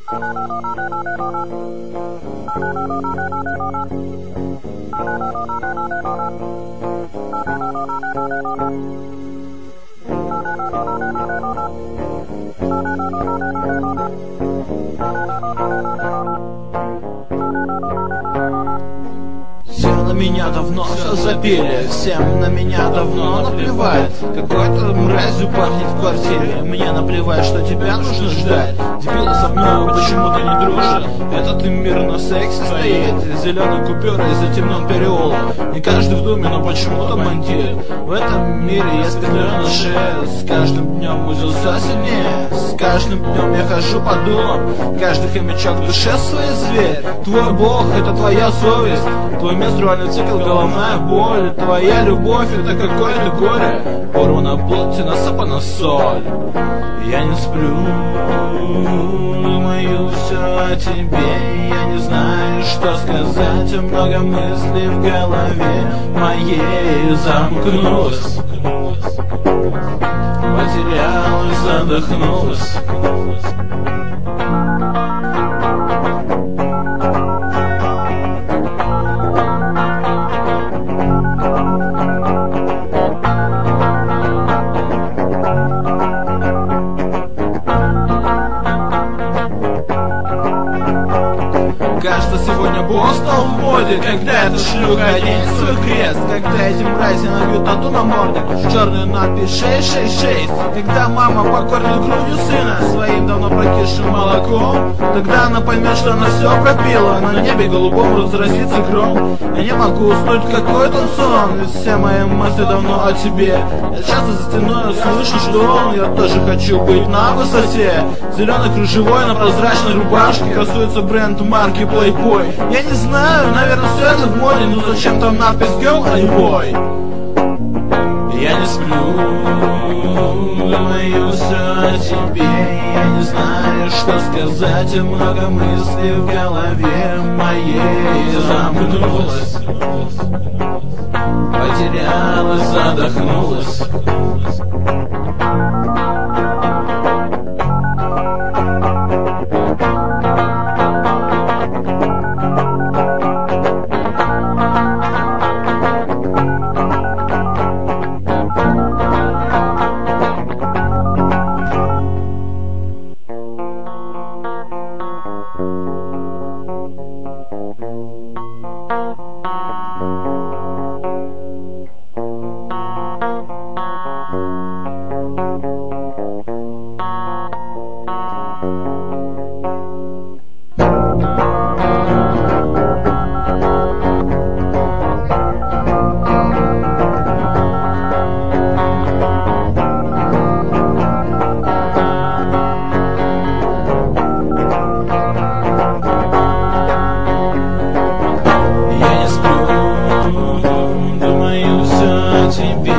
Все на меня давно все забили, всем на меня давно наплевать. Какой-то мразью пахнет в квартире, мне наплевать, что тебя нужно ждать. Дебилы со мной почему-то не дружат, этот мир на сексе стоит. Зеленой купюрой за темным переулок, не каждый в доме, но почему-то бандит. В этом мире есть петлю на шее, с каждым днем узел все сильнее. С каждым днем я хожу по дулам, каждый хомячок в душе свой зверь. Твой бог — это твоя совесть, твой менструальный цикл — головная боль. Твоя любовь — это какое-то горе, порвана плоть и насыпана соль. Я не сплю, думаю все о тебе. Я не знаю, что сказать, много мыслей в голове моей замкнулась, потерялась, задохнулась. Кажется, сегодня Бог стал в моде, когда эта шлюха оденет свой крест, когда эти мрази набьют тату на морде, черную надпись 666. Когда мама покормит грудью сына своим давно прокисшим молоком, тогда она поймет, что она все пропила, на небе голубом разразится гром. Я не могу уснуть, какой-то сон, ведь все мои мысли давно о тебе. Я часто за стеной слышу, что я тоже хочу быть на высоте. Зеленый кружевой на прозрачной рубашке красуется бренд марки Playboy. Я не знаю, наверное, все это в моде, но зачем там надпись Girl and Boy? Я не сплю, думаю все о тебе. Я не знаю, что сказать, много мыслей в голове моей замкнулась, потерялась, задохнулась. Думаю все о тебе.